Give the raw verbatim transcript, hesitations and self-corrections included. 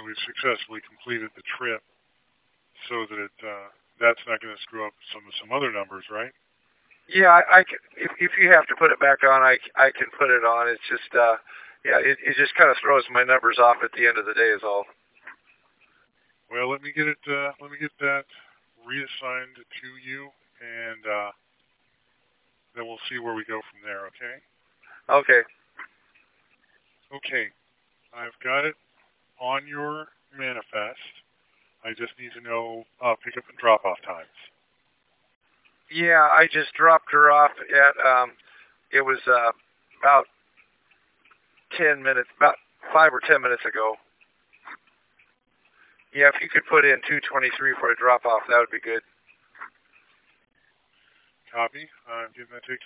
we've successfully completed the trip, so that it, uh, that's not going to screw up some some other numbers, right? Yeah, I, I can, if if you have to put it back on, I I can put it on. It's just uh, yeah, it it just kind of throws my numbers off at the end of the day is all. Well, let me get it. Uh, let me get that reassigned to you, and uh, then we'll see where we go from there. Okay. Okay. Okay. I've got it on your manifest. I just need to know uh, pickup and drop off times. Yeah, I just dropped her off at um, it was uh about ten minutes, about five or ten minutes ago. Yeah, if you could put in two twenty-three for a drop off, that would be good. Copy. I'm getting that taken